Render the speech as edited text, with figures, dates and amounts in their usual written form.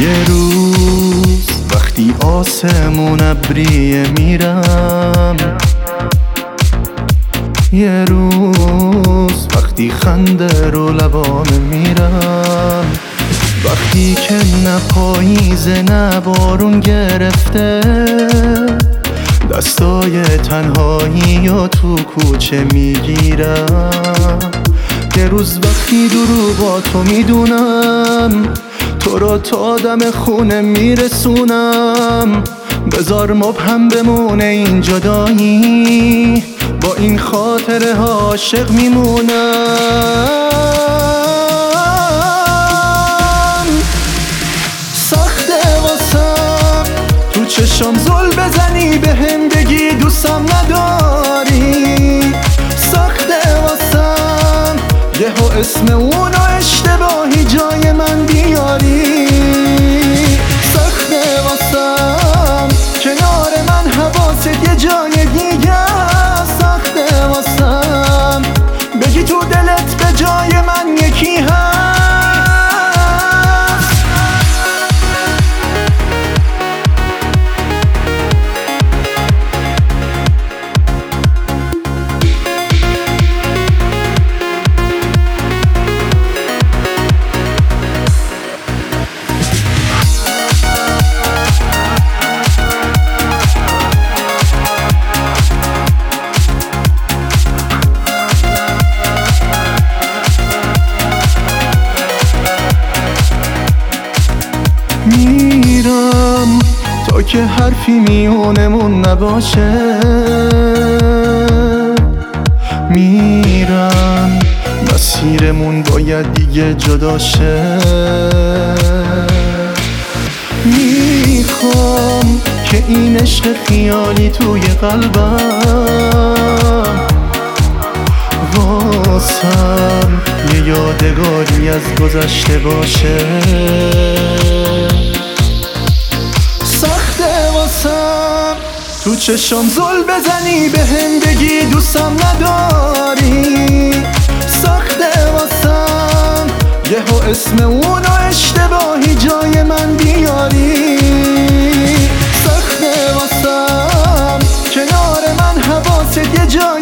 یه روز وقتی آسمون ابریه میرم، یه روز وقتی خنده رو لبامه میرم، وقتی که نه پاییزه نه بارون گرفته، دستای تنهایی و تو کوچه میگیرم. یه روز وقتی دروغاتو میدونم، تو رو تا دم خونه میرسونم، بذار مبهم بمونه این جدایی، با این خاطره عاشق میمونم. سخته واسم تو چشام زل بزنی، بهم بگی دوستم نداری. سخته واسم یهو اسم اونو اشتباهی جای من بیاری. سخته واسم کنار من حواست یه جای دیگه. سخته واسم بگی تو دلت به جای من یکی هست. میرم تا که حرفی میونمون نباشه، میرم مسیرمون باید دیگه جداشه. میخوام که این عشق خیالی توی قلبم واسم یه یادگاری از گذشته باشه. سخته واسم تو چشام زل بزنی، بهم بگی دوستم نداری. سخته واسم یهو اسم اونو اشتباهی جای من بیاری. سخته واسم کنار من حواست یه جای